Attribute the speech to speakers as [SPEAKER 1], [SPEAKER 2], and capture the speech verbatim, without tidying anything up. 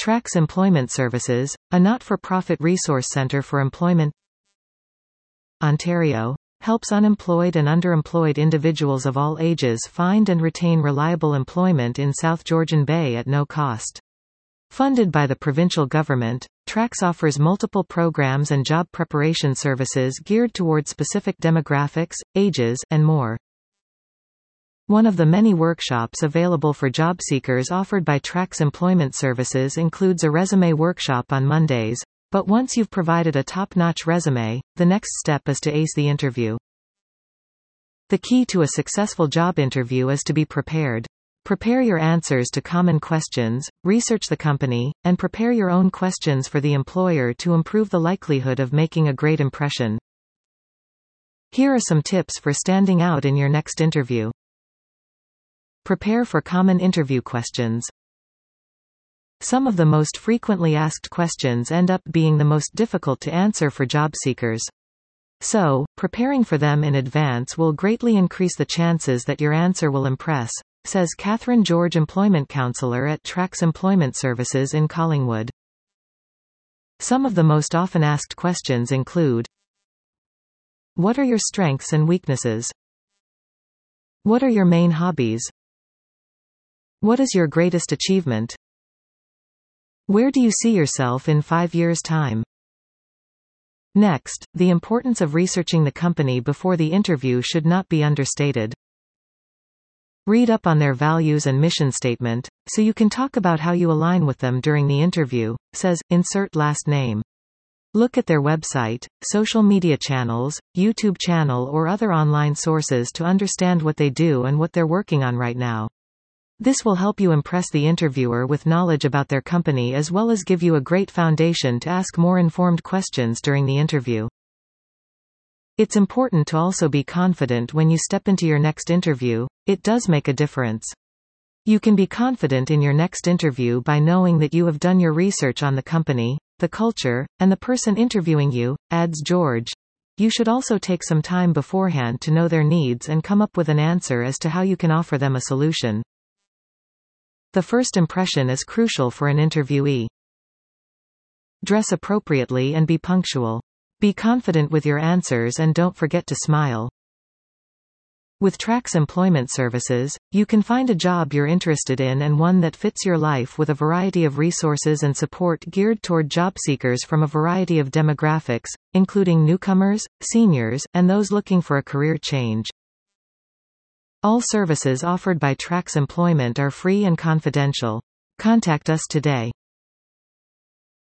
[SPEAKER 1] TRAX Employment Services, a not-for-profit resource centre for employment. Ontario helps unemployed and underemployed individuals of all ages find and retain reliable employment in South Georgian Bay at no cost. Funded by the provincial government, TRAX offers multiple programs and job preparation services geared toward specific demographics, ages, and more. One of the many workshops available for job seekers offered by TRAX Employment Services includes a resume workshop on Mondays, but once you've provided a top-notch resume, the next step is to ace the interview. The key to a successful job interview is to be prepared. Prepare your answers to common questions, research the company, and prepare your own questions for the employer to improve the likelihood of making a great impression. Here are some tips for standing out in your next interview. Prepare for common interview questions. Some of the most frequently asked questions end up being the most difficult to answer for job seekers. So, preparing for them in advance will greatly increase the chances that your answer will impress, says Catherine George, employment counselor at TRAX Employment Services in Collingwood. Some of the most often asked questions include: what are your strengths and weaknesses? What are your main hobbies? What is your greatest achievement? Where do you see yourself in five years' time? Next, the importance of researching the company before the interview should not be understated. Read up on their values and mission statement, so you can talk about how you align with them during the interview, says, insert last name. Look at their website, social media channels, YouTube channel or other online sources to understand what they do and what they're working on right now. This will help you impress the interviewer with knowledge about their company as well as give you a great foundation to ask more informed questions during the interview. It's important to also be confident when you step into your next interview. It does make a difference. You can be confident in your next interview by knowing that you have done your research on the company, the culture, and the person interviewing you, adds George. You should also take some time beforehand to know their needs and come up with an answer as to how you can offer them a solution. The first impression is crucial for an interviewee. Dress appropriately and be punctual. Be confident with your answers and don't forget to smile. With TRAX Employment Services, you can find a job you're interested in and one that fits your life with a variety of resources and support geared toward job seekers from a variety of demographics, including newcomers, seniors, and those looking for a career change. All services offered by TRAX Employment are free and confidential. Contact us today.